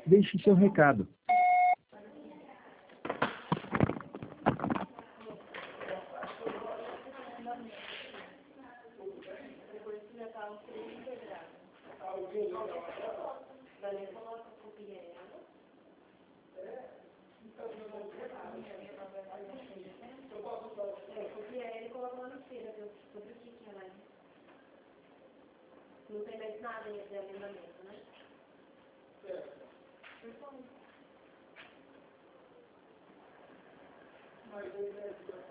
deixe seu recado. Não tem mais nada em agendamento, né? Mas